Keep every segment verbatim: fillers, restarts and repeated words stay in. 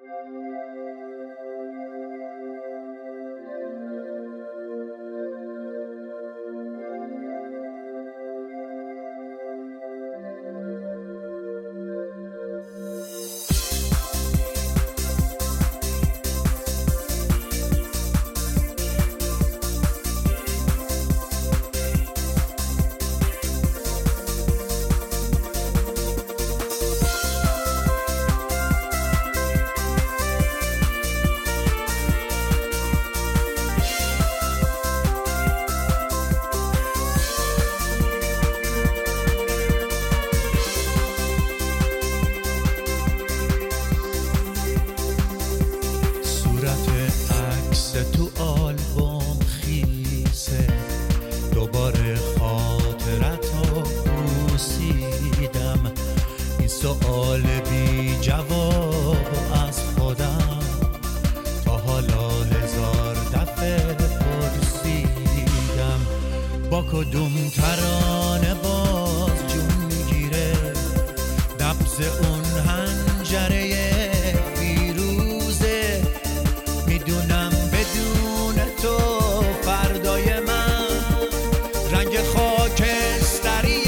سوال بی جواب از خودم تا حالا هزار دفعه پرسیدم با کدوم ترانه باز جون میگیره نبض اون حنجره فیروزه. میدونم بدون تو فردای من رنگ خاکستری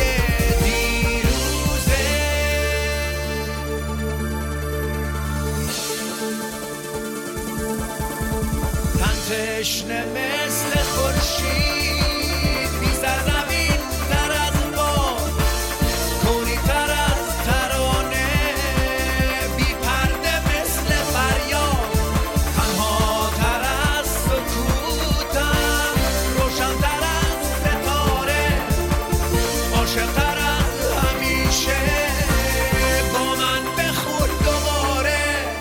تشنه مثل خورشید بی‌سر زمین تر از باد، کونی تر از ترانه، بی پرده مثل فریاد، تنها تر از سکوتم، روشن تر از ستاره، عاشق تر از همیشه، با من بخور دوباره.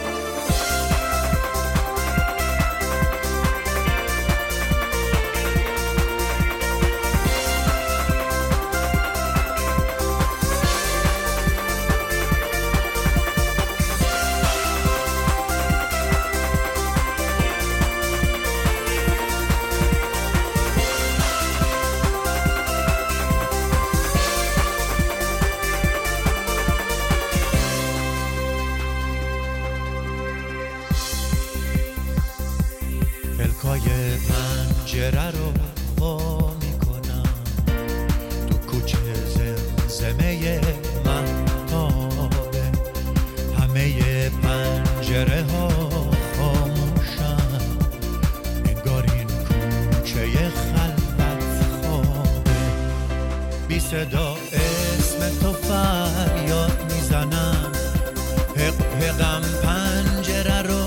پلکای پنجره رو وا میکنم تو کوچه زمزمه مهتابه، همه پنجره ها خاموشن، انگار این کوچه خلوت خوابه. بی صدا اسم تو فریاد میزنم، حق حقم پنجره رو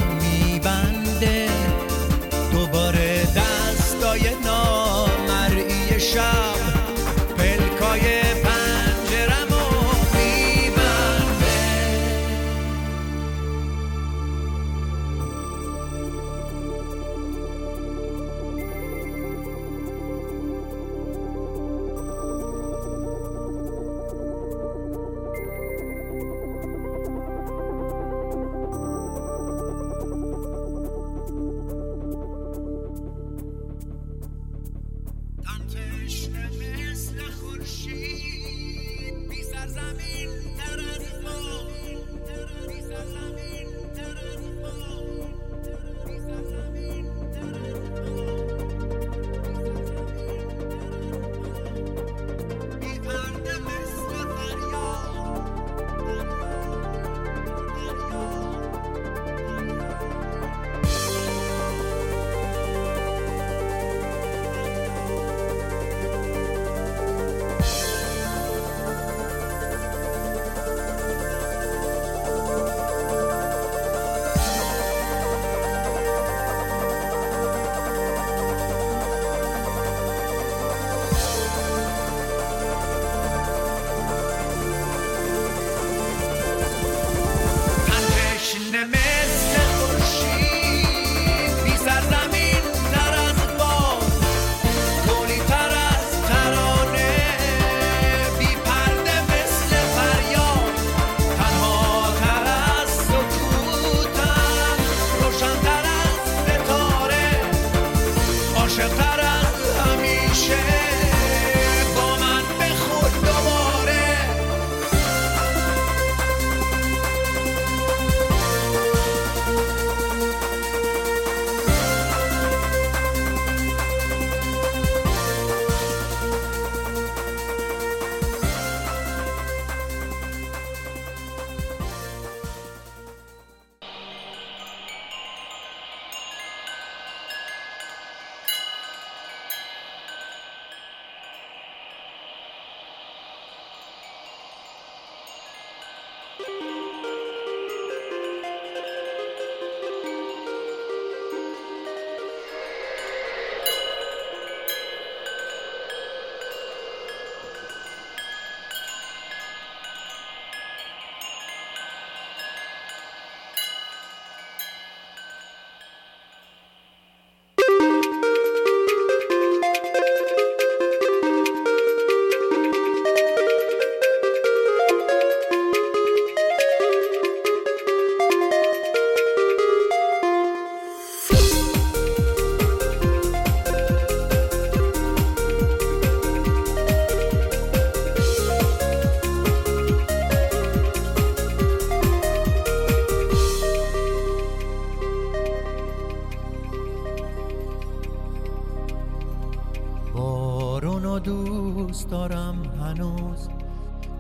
دوباره دستای نامرئی شب پلکای پنجرمو میبنده.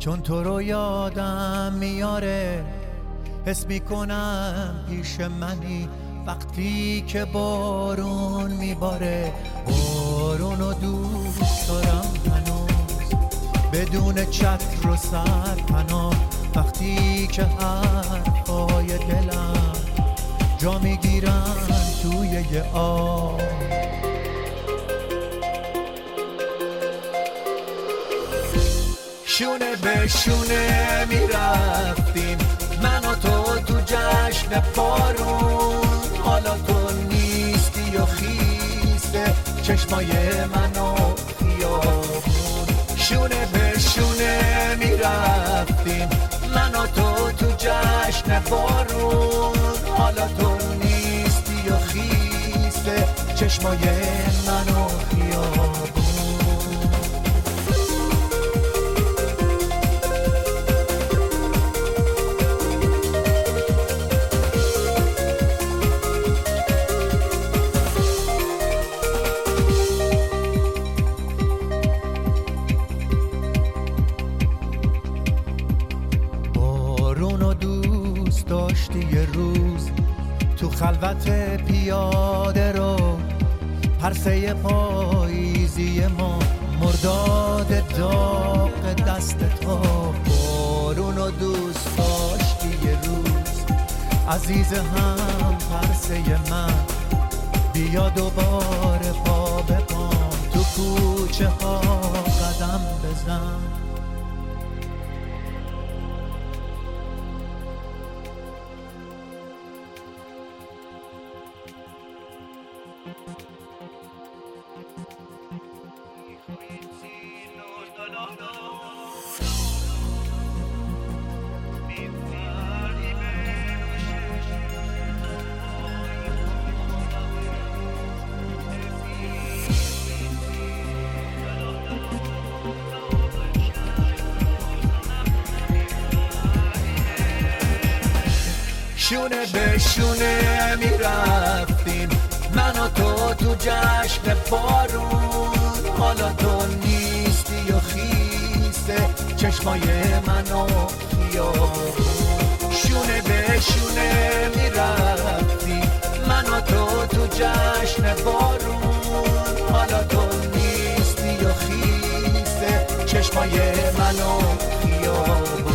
چون تو رو یادم میاره، حس میکنم پیش منی وقتی که بارون میباره. بارونو دوست دارم هنوز بدون چتر و سرپناه، وقتی که حرفای دلم جا میگیرن توی یه آب. شونه به شونه میرفتیم من و تو تو جشن بارون، حالا تو نیستی و خیسه چشمای من و خیابون. شونه به شونه میرفتیم من و تو تو جشن بارون، حالا تو نیستی و خیسه چشمای من و خیابون. داشتی یه روز تو خلوت پیاده رو، پرسه پاییزی ما مرداد داغ دست تو. بارونو دوست داشتی یه روز عزیز هم پرسه من، بیا دوباره پا به پام تو کوچه ها قدم بزن. شونه به شونه میرفتیم من و تو تو جشن بارون، حالا تو نیستی و خیسه چشمای من و خیابون. شونه به شونه میرفتیم من و تو تو جشن بارون، حالا تو نیستی و خیسه چشمای من و خیابون.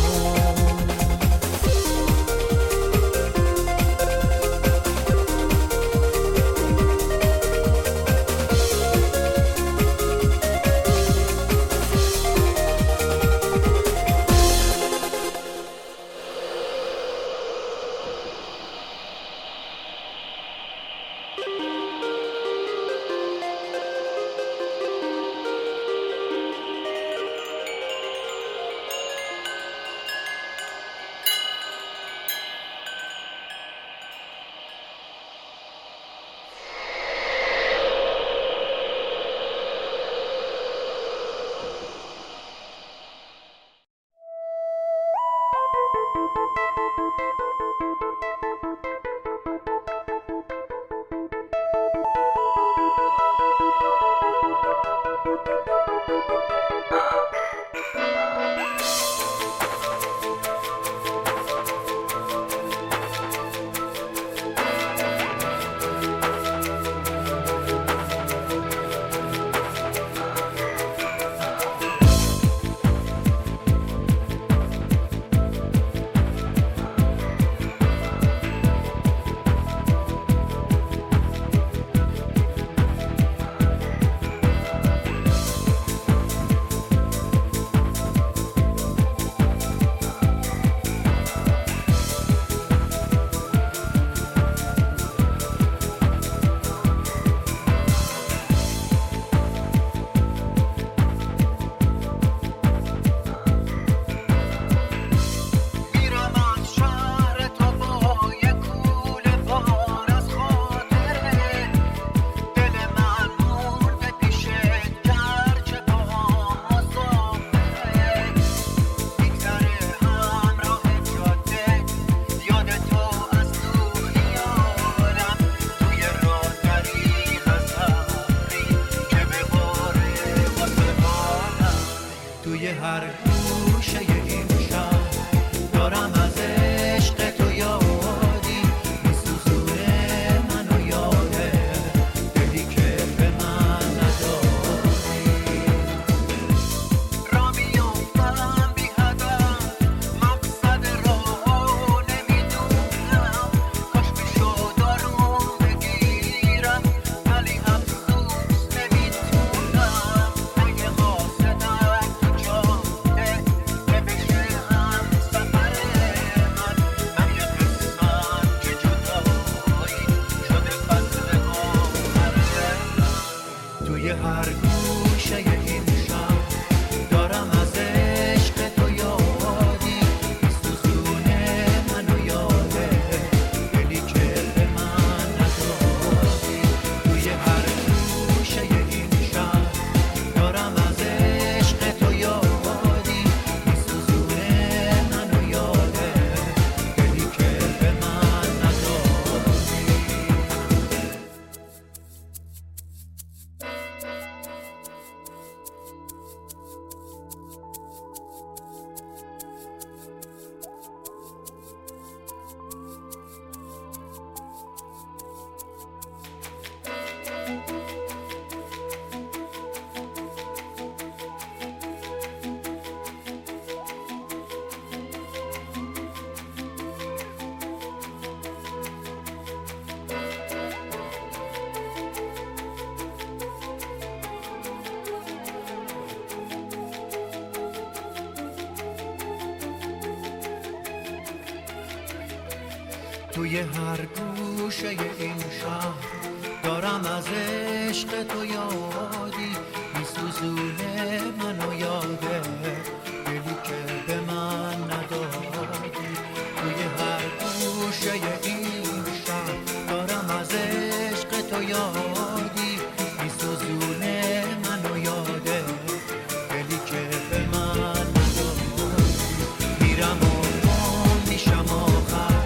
توی هر گوشه این شهر دارم از عشق تو یادی میسوزونه منو یاده دلی که به من ندادی. توی هر گوشه این شهر دارم از عشق تو یادی میسوزونه منو یاده دلی که به من ندادی. میرم و میشم آخر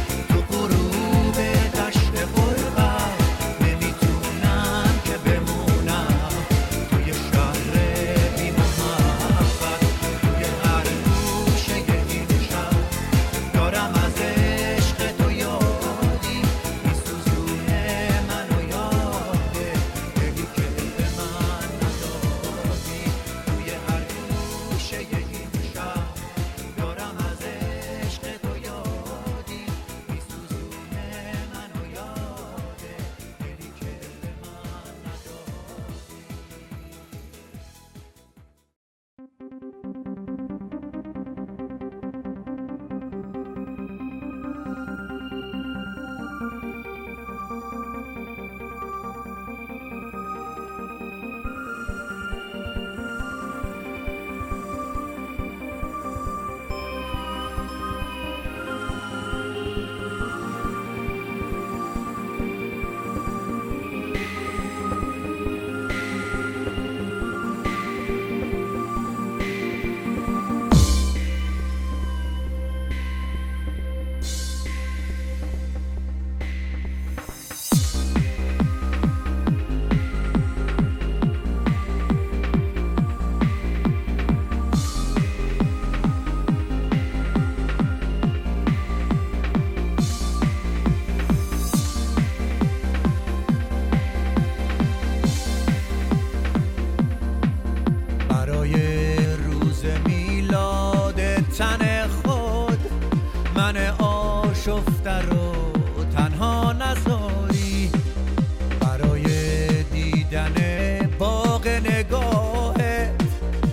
شفته رو تنها نذاری برای دیدن باغ نگاهت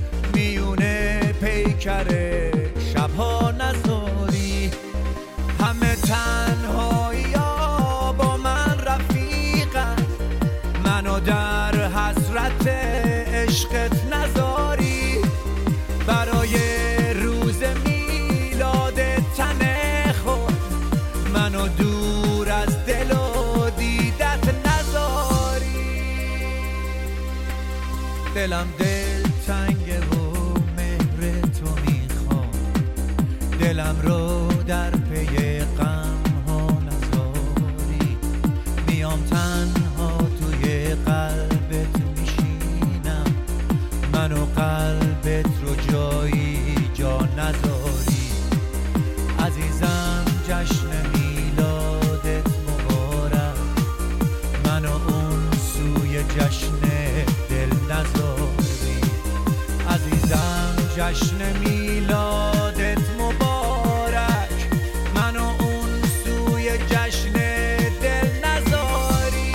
میونه پیکر شبها نذاری. همه تنهایی ها با من رفیقن منو در حسرت عشقت نذاری. برای روز میلاد تن منو دور از دل و دیدت نذاری. دلم دل تنگه و مهر تو میخوام دلم رو در پی غم ها نذاری. میام تنها توی قلبت میشینم منو قلبت رو جایی جا نذاری. عزیزم جشن میلادت مبارک منو اون سوی جشن دل نذاری. عزیزم جشن میلادت مبارک منو اون سوی جشن دل نذاری.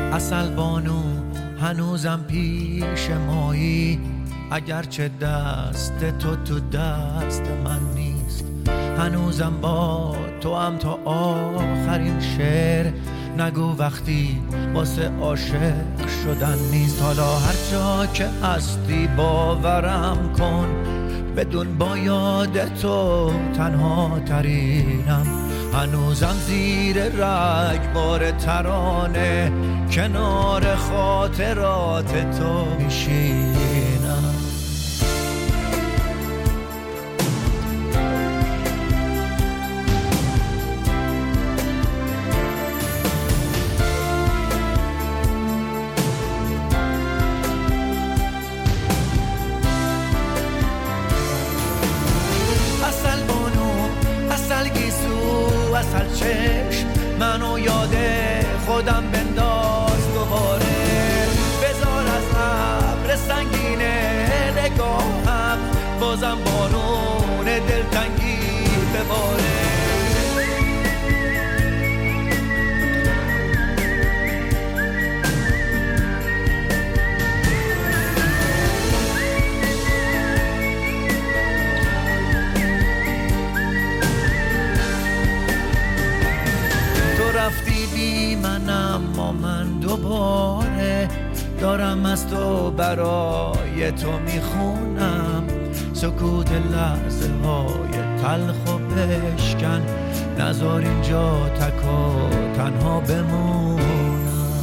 عسل بانو هنوزم پیش مایی، اگرچه دست تو تو دست من نیست. هنوزم با تو هم تا آخرین شعر، نگو وقتی واسه عاشق شدن نیست. حالا هر جا که هستی باورم کن، بدون با یاد تو تنها ترینم. هنوزم زیر رگبار ترانه، کنار خاطرات تو میشینم. اصل چشم منو یاد خودم بنداز دوباره، بذار از ابر سنگین نگاهم بازم بارون دلتنگی بباره. رفتی بی من اما من دوباره دارم از تو برای تو میخونم. سکوت لحظه های تلخ و بشکن، نذار اینجا تک و تنها بمونم.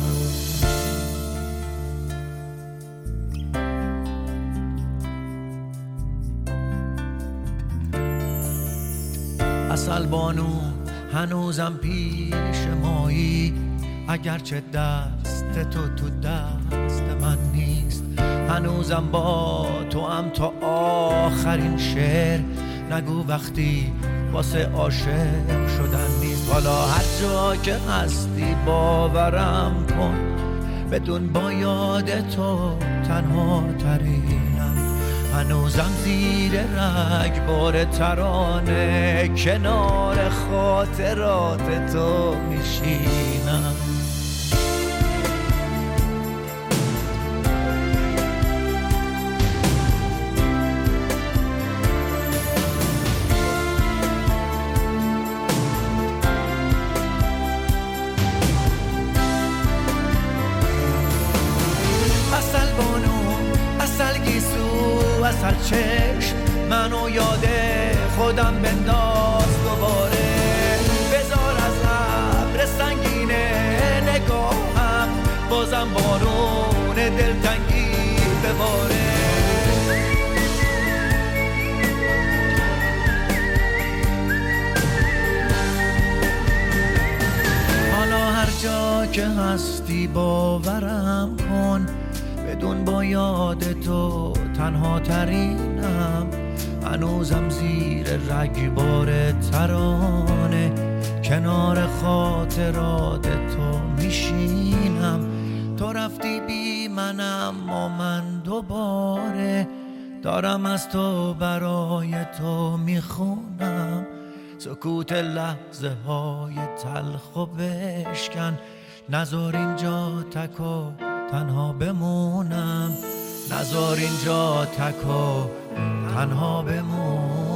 عسل بانو هنوزم پیش مایی، اگرچه دست تو تو دست من نیست. هنوزم با تو هم تا آخرین شعر، نگو وقتی واسه عاشق شدن نیست. حالا هر جا که هستی باورم کن، بدون با یاد تو تنها ترینم. هنوزم زیر رگبار ترانه، کنار خاطرات تو میشینم. عسل بانو عسل گیسو اصل چشم منو یاد خودم بنداز دوباره، بذار از ابر سنگین نگاهم بازم بارون دلتنگی بباره. حالا هر جا که هستی باورم کن، بدون با یاد تو تنها ترینم. هنوزم زیر رگبار ترانه، کنار خاطرات تو میشینم. تو رفتی بی من اما من دوباره دارم از تو برای تو میخونم. سکوت لحظه های تلخ و بشکن، نذار اینجا تک و تنها بمونم. نذار اینجا تک و تنها بمونم.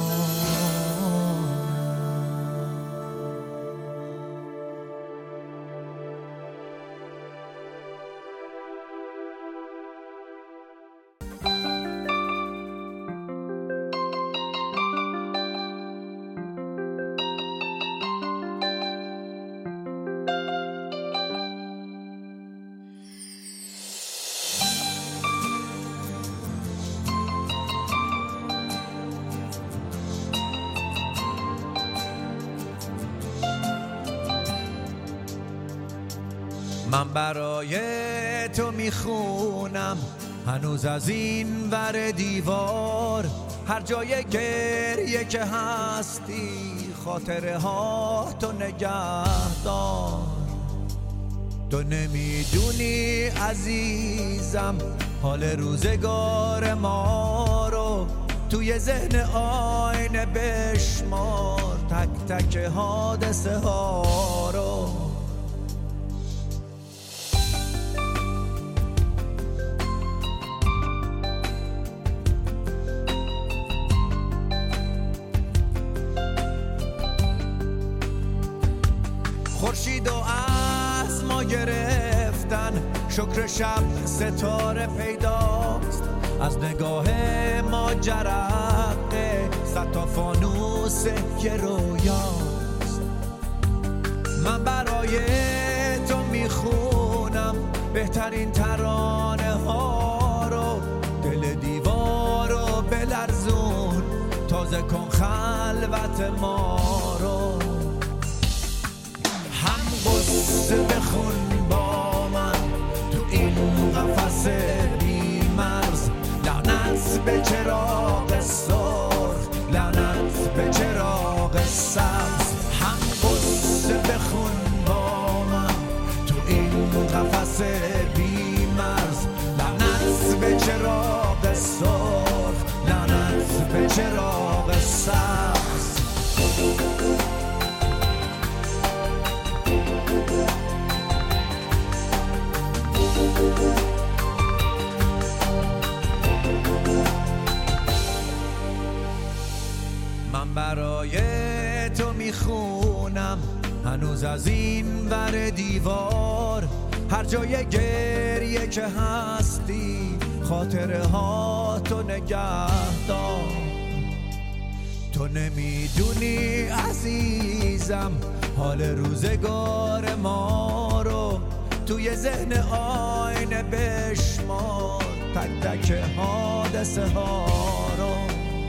من برای تو میخونم هنوز از این ور دیوار، هر جای گریه که هستی خاطره ها تو نگهدار. تو نمیدونی عزیزم حال روزگار ما رو، توی ذهن آینه بشمار تک تک حادثه ها رو. گرفتن، شکر شب ستاره پیداست، از نگاه ما جرقه صد تا فانوس که رویاست. من برای تو میخونم بهترین ترانه ها رو، دل دیوار رو بلرزون، تازه کن خلوت ما رو. هم قصه بخون با من تو این قفس بی مرز، لعنت به چراغ سرخ، لعنت به چراغ سبز. هم قصه بخون با من تو این قفس بی مرز، لعنت به چراغ سرخ، لعنت به چراغ سبز. من برای تو میخونم هنوز از این ور دیوار، هر جای گریه که هستی خاطره ها تو نگه دار. تو نمیدونی عزیزم حال روزگار ما رو، توی ذهن آینه بشمار تک تک حادثه ها رو.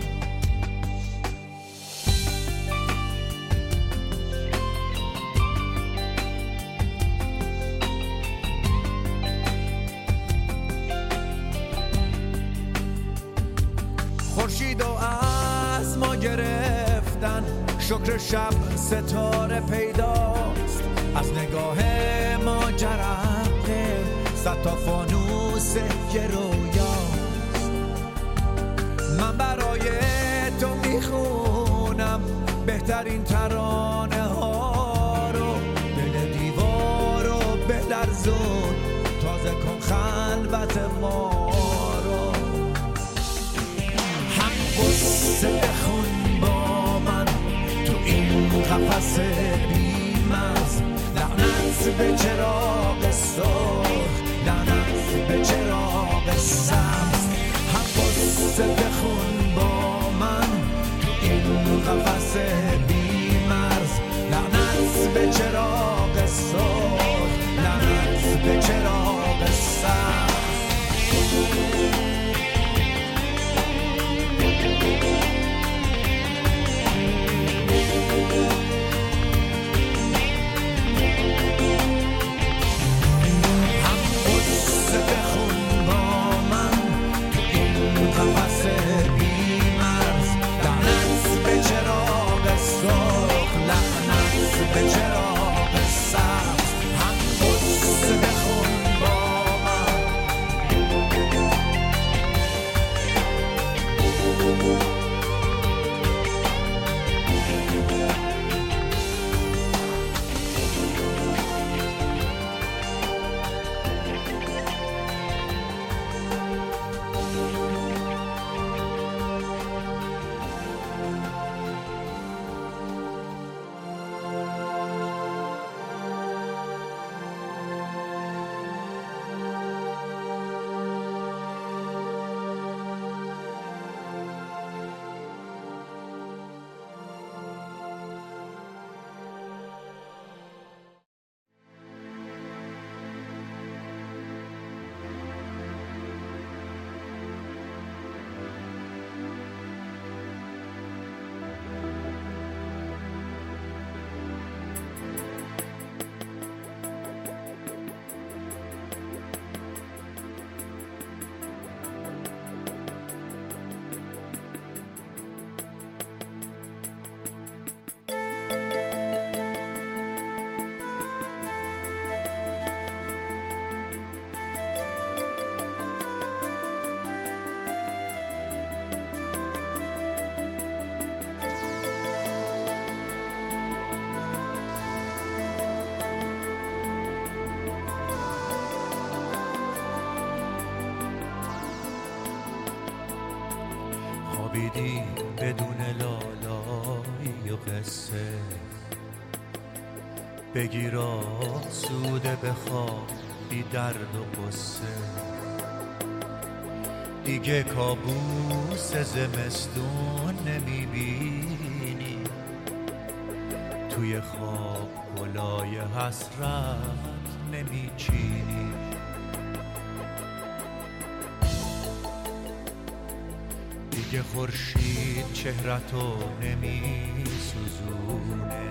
خورشید و از ما گرفتن، شکر شب ستاره پیداست، از نگاه ما جرقه صد تا فانوس که رویاست. من برای تو میخونم بهترین ترانه ها رو، دل دیوار رو بلرزون، تازه کن خلوت ما رو. هم قصه بخون با من تو این قفس بی مرز، لعنت به چراغ سرخ، لعنت به چراغ سبز. هم قصه بخون با من تو این قفس بی مرز، لعنت به چراغ سرخ، لعنت به چراغ سبز. خوابیدی بدون لالایی و قصه، بگیر آسوده بخواب بی درد و قصه، دیگه کابوس زمستون نمیبینی، توی خواب گلای حسرت نمیچینی. دیگه خورشید چهرتو نمیسوزونه،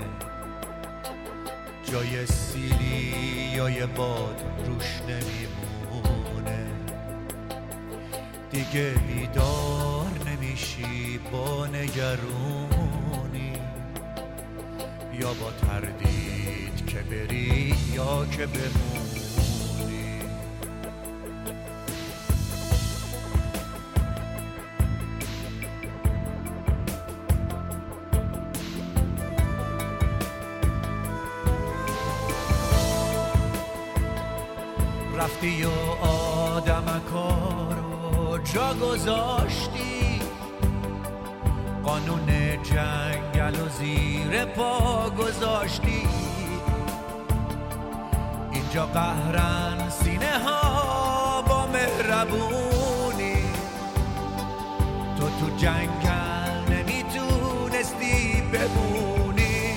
جای سیلی یا یه باد روش نمیمونه. دیگه بیدار نمیشی با نگرونی، یا با تردید که بری یا که بمونی. رفتی و آدمکا رو جا گذاشتی، قانون جنگل و زیر پا گذاشتی. اینجا قهرن سینه ها با مهربونی، تو تو جنگل نمیتونستی بمونی.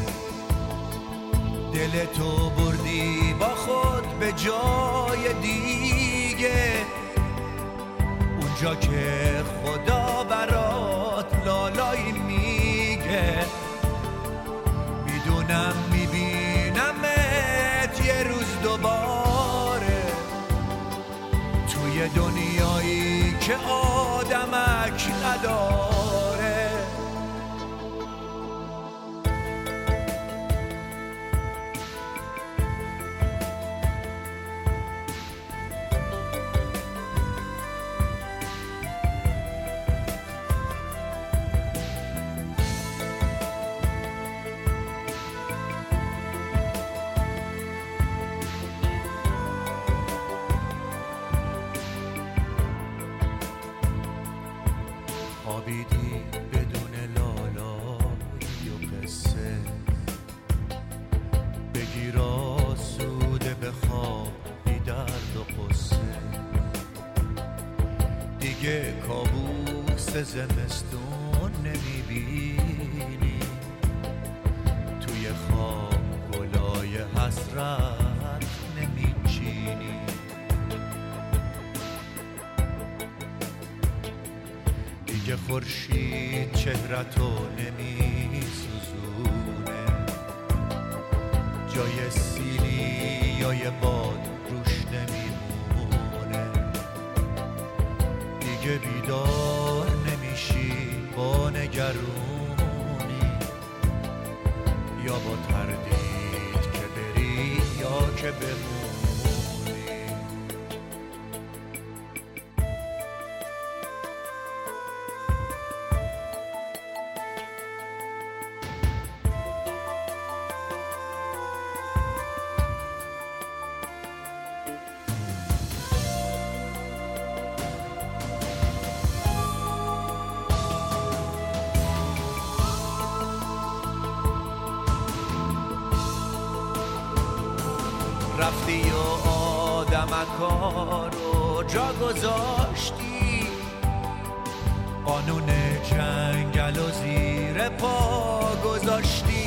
دل تو بردی با خود به جای دیگه، اونجا که خدا برات لالایی میگه. میدونم میبینمت یه روز دوباره، توی دنیایی که آدمک نداره. خوابیدی بدون لالایی و قصه، بگیر آسوده بخواب بی درد و قصه. دیگه کابوس زمستون نمیبینی، توی خواب گلای حسرت نمیچینی. دیگه خورشید چهرتو نمیسوزونه، جای سیلی یا یه باد روش نمیمونه. دیگه بیدار نمیشی با نگرونی، یا با تردید که بری یا که بمونی. رفتی و آدمکا رو جا گذاشتی، قانون جنگل و زیر پا گذاشتی.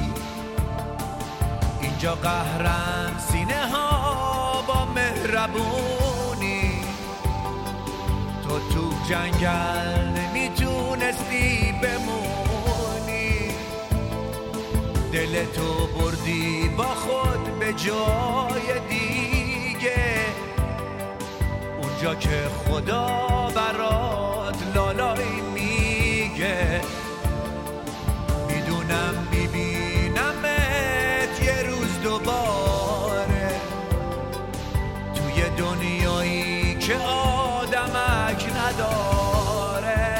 اینجا قهرن سینه ها با مهربونی، تو تو جنگل نمیتونستی بمونی. دل تو بردی با خود به جای دیگه، اونجا که خدا برات لالایی میگه. میدونم میبینمت یه روز دوباره، توی دنیایی که آدمک نداره.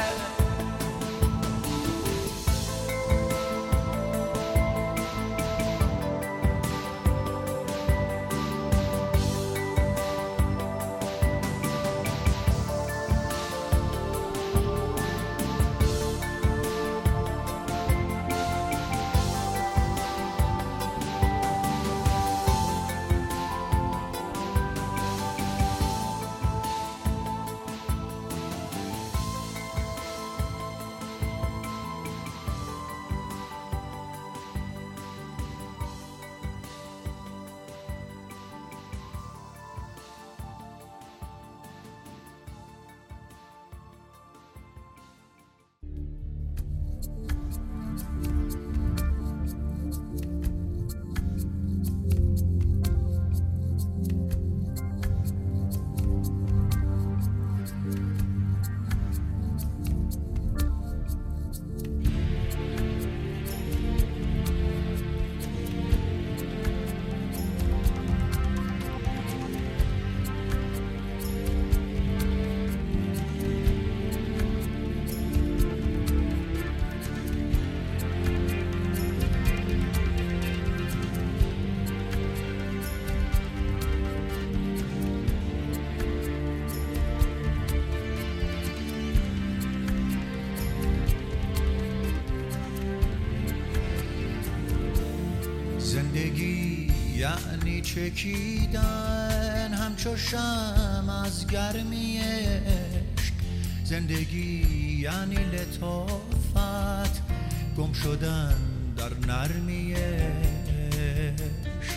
چکیدن همچو شمع از گرمی عشق. زندگی یعنی لطافت، گم شدن در نرمی عشق.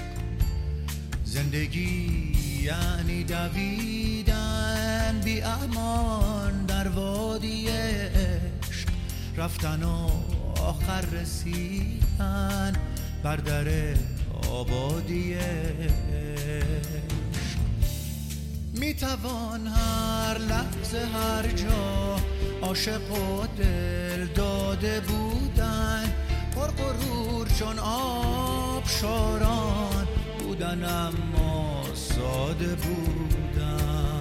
زندگی یعنی دویدن بی امان در وادی عشق. رفتن و آخر رسیدن بر در آبادی عشق. میتوان هر لحظه هر جا عاشق و دل داده بودن، پر غرور چون آبشاران بودن اما ساده بودن.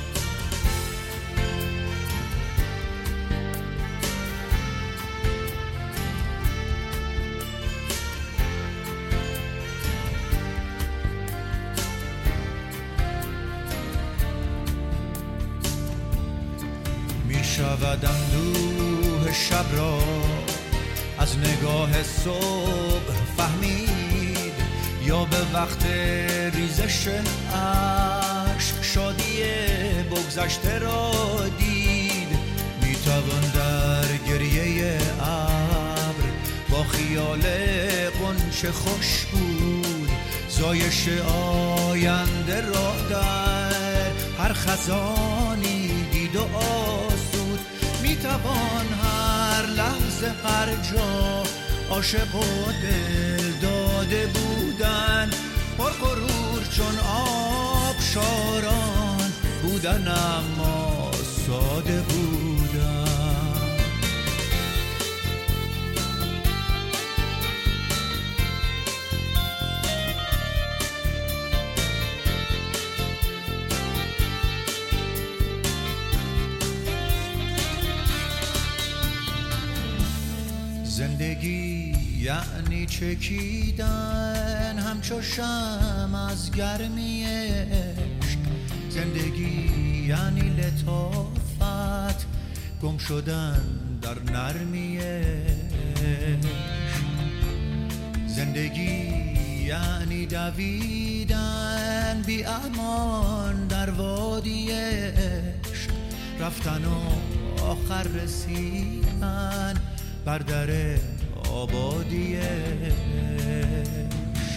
شود اندوه شب را از نگاه صبح فهمید، یا به وقت ریزش اشک شادی بگذشته را دید. میتوان در گریه ابر با خیال غنچه خوش بود، زایش آینده را در هر خزانی دید و آسود. میتوان هر لحظه هر جا عاشق و دل داده بودن، پر غرور چون آبشاران بودن اما ساده بودن. زندگی یعنی چکیدن همچو شمع از گرمی عشق. زندگی یعنی لطافت، گم شدن در نرمی عشق. زندگی یعنی دویدن بی امان در وادی عشق. رفتن و آخر رسیدن بر در آبادی عشق.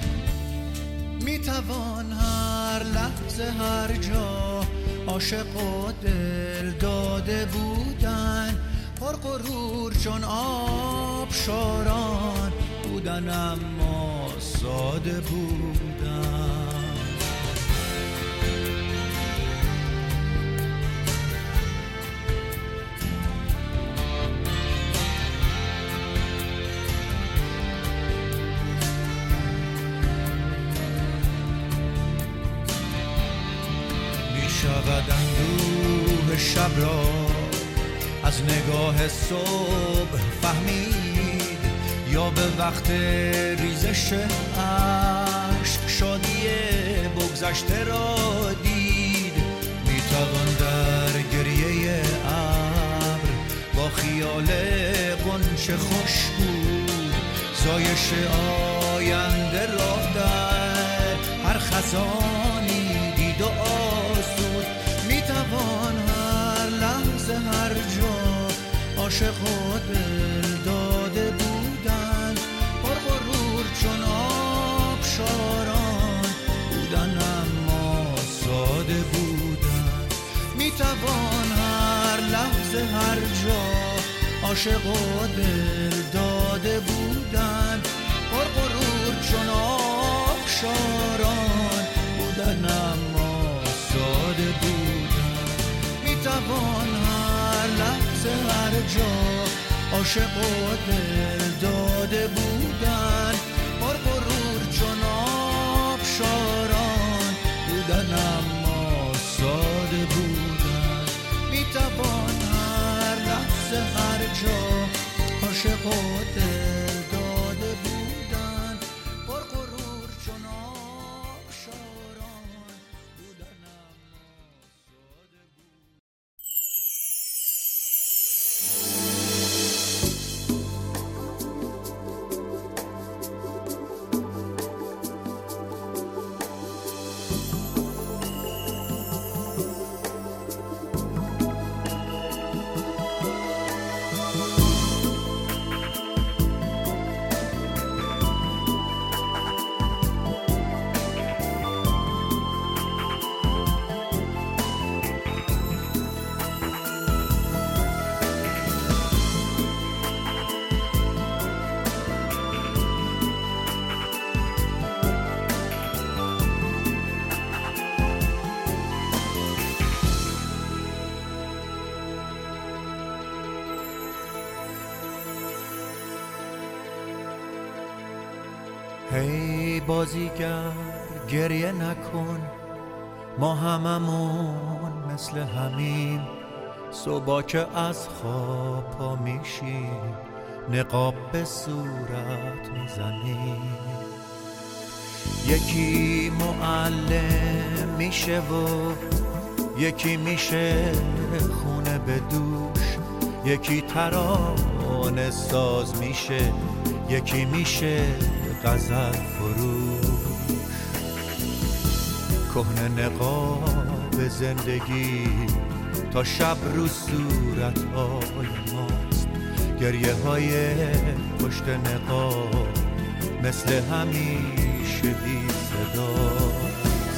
میتوان هر لحظه هر جا عاشق و دل داده بودن، پر غرور چون آبشاران بودن اما ساده بودن. شود اندوه شب را از نگاه صبح فهمید، یا به وقت ریزش اشک شادی بگذشته را دید. میتوان در گریه ابر با خیال غنچه خوش بود، زایش آینده را در هر خزانی دید و آسود. میتوان هر لحظه هر جا عاشق و دل داده بودن، پر غرور چون آبشاران بودن اما ساده بودن. میتوان هر لحظه هر جا عاشق و دل داده بودن، پر غرور چون آبشاران بودن اما ساده بودن. میتوان هر لحظه هر جا عاشق و دل داده بودن، پر غرور چون آبشاران بودن اما ساده بودن. میتوان هر لحظه هر جا عاشق و دل داده بودن، پر غرور چون آبشاران بودن اما ساده بودن. ای بازیگر گریه نکن، ما هممون مثل همین. صبح که از خواب پا میشیم نقاب به صورت میزنیم. یکی معلم میشه و یکی میشه خونه به دوش، یکی ترانه ساز میشه، یکی میشه غزل فروش. کهنه نقاب زندگی تا شب رو صورت‌های ماست، گریه های پشت نقاب مثل همیشه بی صداست.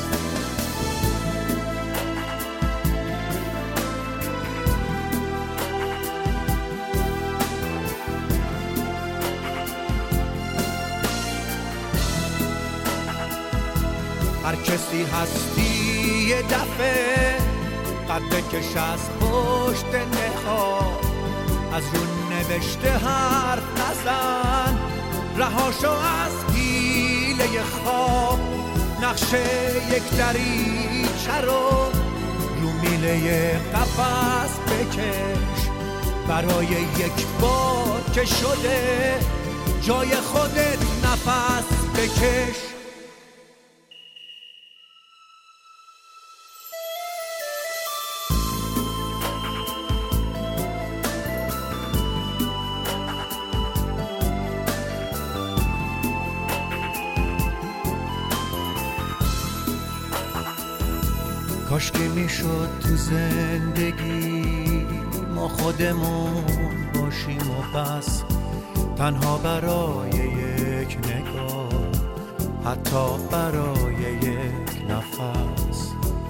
هر کسی هستی یه دفعه قد بکش از پشت نقاب، از رو نوشته حرف نزن، رهاشو از حیله خواب. نقشه یک دریچه رو رو میله قفس بکش، برای یک بار که شده جای خودت نفس بکش. کاش که میشد تو زندگی ما خودمون باشیم و بس، تنها برای یک نگاه، حتی برای یک نفس.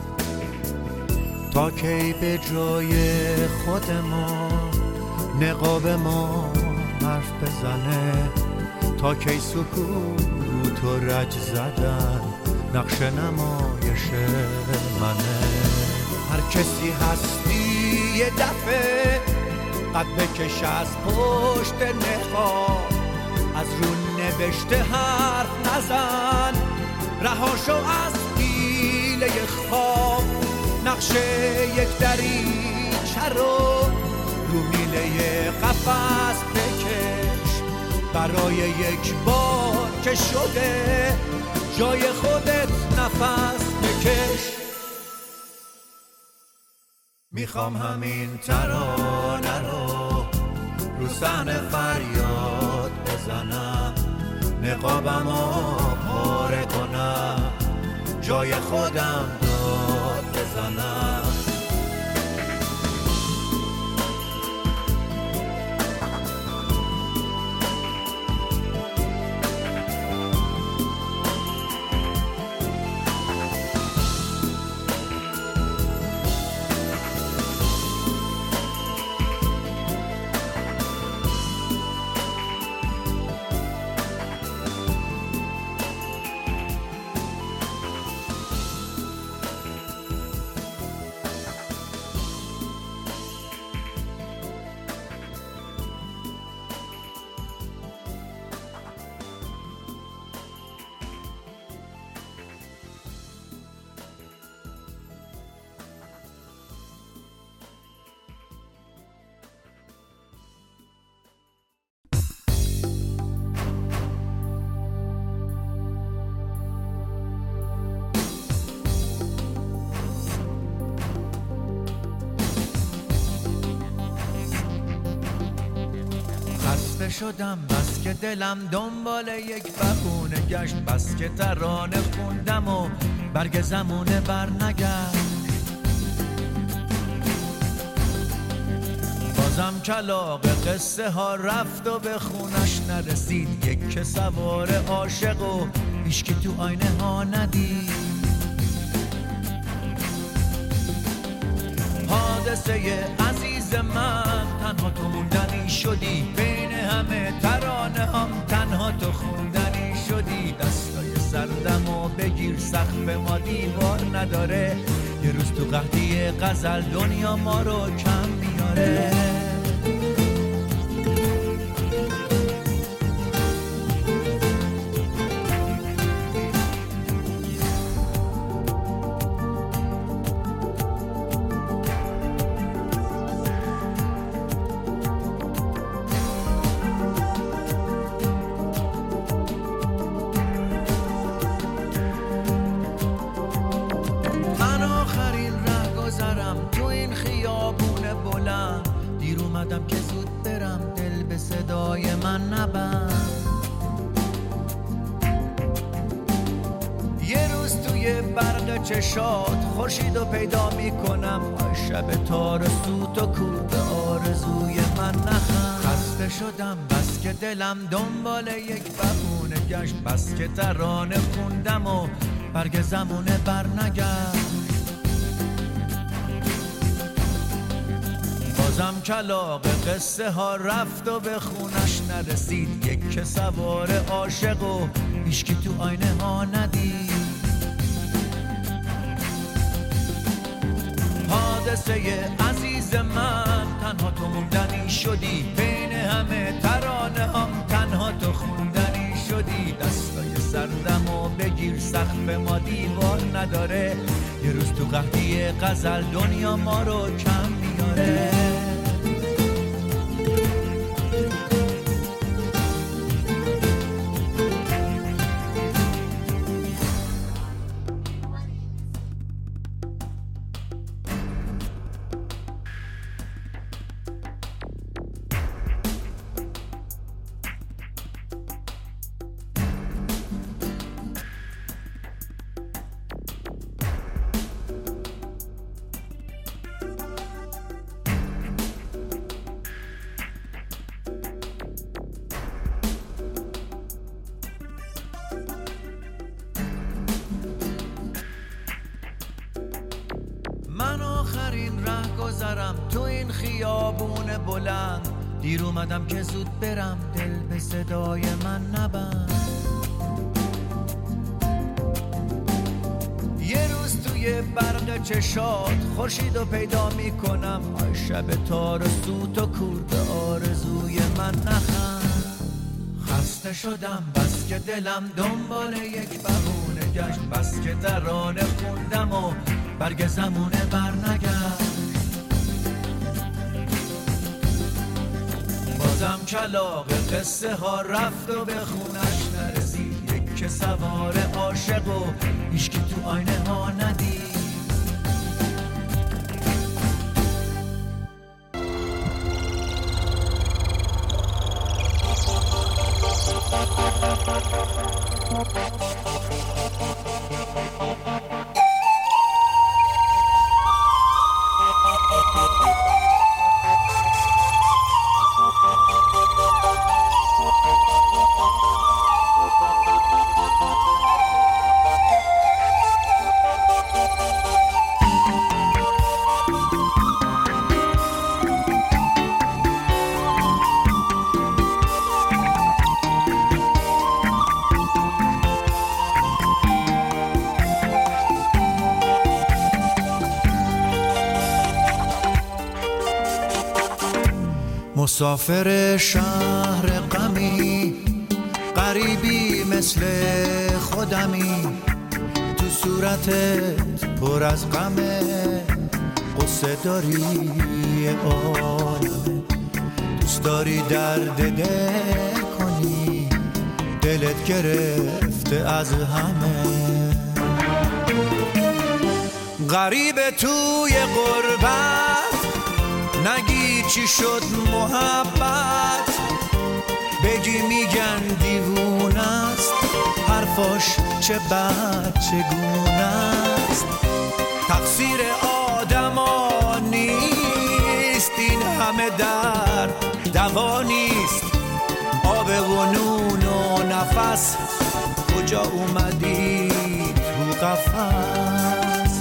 تا کی به جای خود ما نقاب ما حرف بزنه، تا کی سکوت و رج زدن نقش نمایش منه. هر کسی هستی یه دفعه قد بکش از پشت نقاب، از رو نوشته حرف نزن، رهاشو از حیله خواب. نقشه یک دریچه رو رو میله قفس بکش، برای یک بار که شده جای خودت نفس بکش. میخوام همین ترانه رو رو صحنه فریاد بزنم، نقابمو پاره کنم، جای خودم داد بزنم. شدم بس که دلم دنبال یک بهونه گشت، بس که ترانه خوندم و برگ زمونه بر نگشت. بازم کلاغ قصه ها رفت و به خونش نرسید، یک که سوار عاشق و هیچ که تو آینه ها ندید. حادثه عزیز من تنها تو موندنی شدی، بین همه ترانه هم تنها تو خوندنی شدی. دستای سردمو بگیر سقف ما دیوار نداره، یه روز تو قحطی غزل دنیا ما رو کم میاره. که زود برم دل به صدای من نبند. یه روز توی برق چشات خورشیدو پیدا میکنم، آی شب تار سوت و کور به آرزوی من نخند. خسته شدم بس که دلم دنبال یک بهونه گشت، بس که ترانه خوندم و برگ زمونه بر نگشت. بازم کلاغ قصه ها رفت و به خونش نرسید، یک که سوار عاشق و هیچکی تو آینه ها ندید. حادثه عزیز من تنها تو موندنی شدی، بین همه ترانه هم تنها تو خوندنی شدی. دستای سردم و بگیر سقف ما دیوار نداره، یه روز تو قحطی غزل دنیا ما رو کم میاره. من آخرین ره گذرم تو این خیابون بلند، دیر اومدم که زود برم دل به صدای من نبند. یه روز توی برق چشات خورشیدو پیدا میکنم، آی شب تار سوت و کور به آرزوی من نخند. خسته شدم بس که دلم دنبال یک بهونه گشت، بس که ترانه خوندم و برگ زمونه بر نگشت. بازم کلاغ قصه ها رفت و به خونش نرسید، یک که سوار عاشق و هیچکی تو آینه ها ندید. مسافر شهر غمی، غریبی مثل خودمی، تو صورتت پر از غمه، قصه داری عالمه، دوست داری درد دل کنی، دلت گرفته از همه. غریب توی غربت، نگی چی شد محبت، بگی میگن دیوونه است، حرفاش چه بد چگونه است. تقصیر آدما نیست این همه درد، دوا نیست آب و نون و نفس، کجا اومدی تو قفس.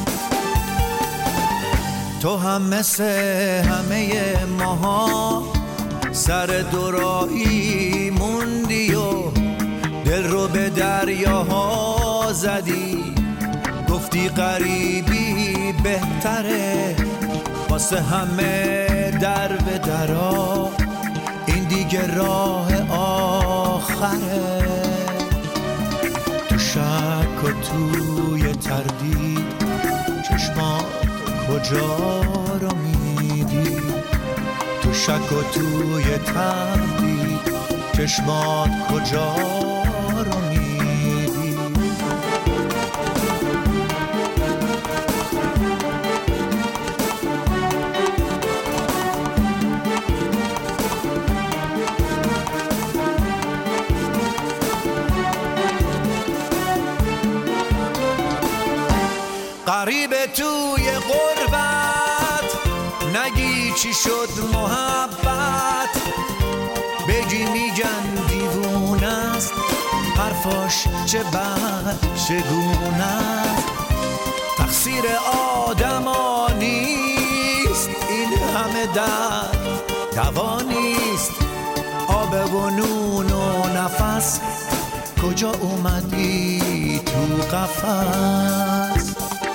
تو هم مثل همه ماها سر دورایی موندی و دل رو به دریاها زدی، گفتی غریبی بهتره واسه همه در به درا، این دیگه راه آخره. تو شک و توی تردید چشمات کجا رو میدی، تو شک و توی تردید چشمات کجا رو میدی. غریب توی غربت، نگی چی شد محبت، بگی میگن دیوونه است، حرفاش چه بد چگونه است. تقصیر آدما نیست این همه درد، دوا نیست. آب و نون و نفس، کجا اومدی تو قفس؟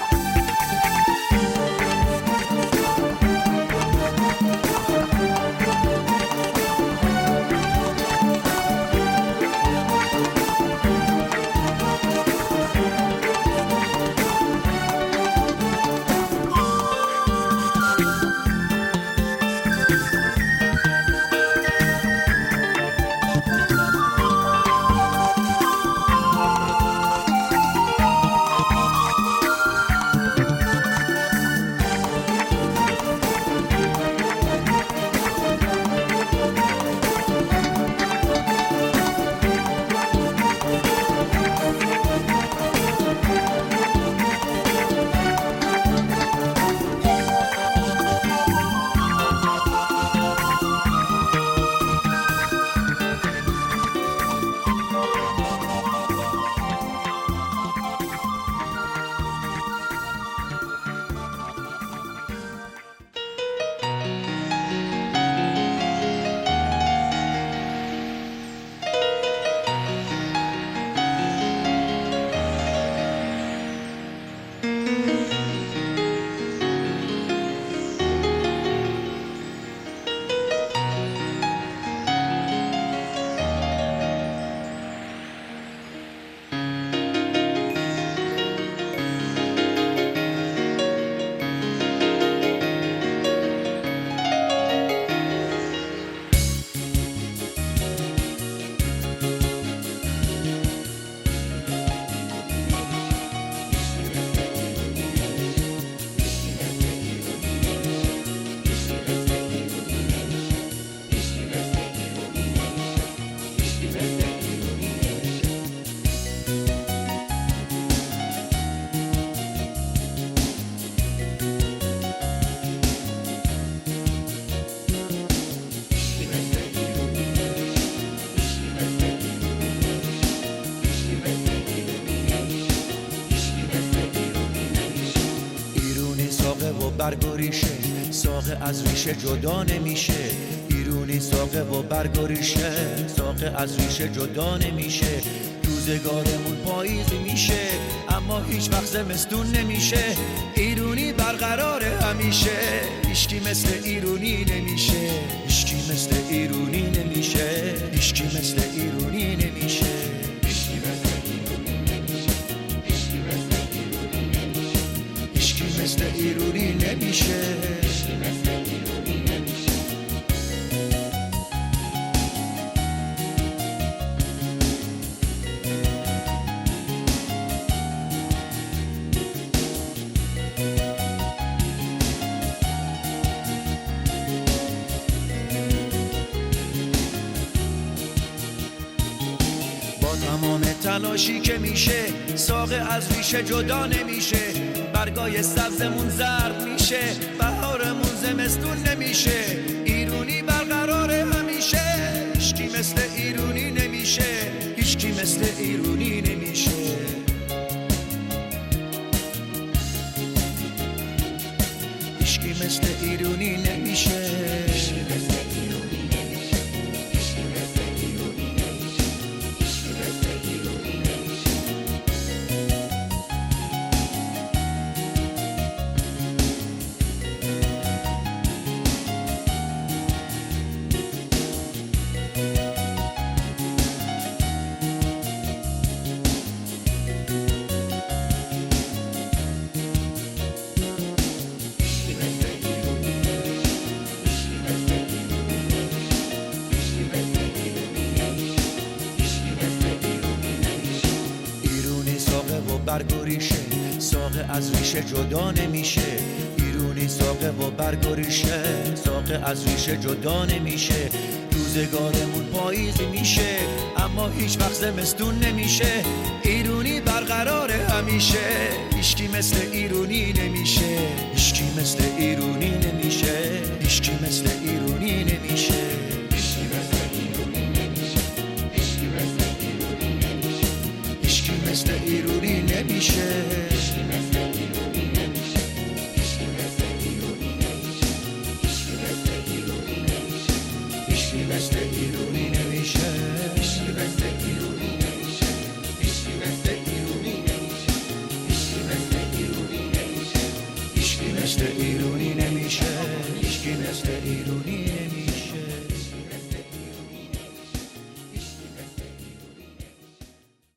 برگ و ریشه، ساقه از ریشه جدا نمیشه. ایرونی ساقه و برگ و ریشه، ساقه از ریشه جدا نمیشه. روزگارمون پاییزی میشه، اما هیچ وقت زمستون نمیشه. ایرونی برقراره همیشه، هیچکی مثل ایرونی نمیشه. هیچکی مثل ایرونی نمیشه. هیچکی مثل ایرونی نمیشه. مثل ایرونی نمیشه. با تمام تلاشی که میشه، ساقه از ریشه جدا نمیشه. برگای سبزمون زرد میشه، بهارمون زمستون نمیشه. ایرونی برقراره همیشه، هیچکی مثل ایرونی نمیشه. هیچکی مثل ایرونی نمیشه. هیچکی مثل ایرونی نمیشه. برگ و ریشه، ساقه از ریشه جدا نمیشه. ایرونی ساقه و برگ و ریشه، ساقه از ریشه جدا نمیشه. روزگارمون پاییزی میشه، اما هیچ وقت زمستون نمیشه. ایرونی برق برقراره همیشه. هیچکی مثل ایرونی نمیشه، هیچکی مثل ایرونی نمیشه، هیچکی مثل ایرونی نمیشه، هیچکی مثل ایرونی نمیشه، هیچکی مثل ایرونی نمیشه، هیچکی مثل ایرونی نمیشه، هیچکی مثل ایرونی نمیشه، هیچکی مثل ایرونی نمیشه، هیچکی مثل ایرونی نمیشه، هیچکی مثل ایرونی نمیشه، هیچکی مثل ایرونی نمیشه، هیچکی مثل ایرونی نمیشه، هیچکی مثل ایرونی نمیشه، هیچکی مثل ایرونی نمیشه، هیچکی مثل ایرونی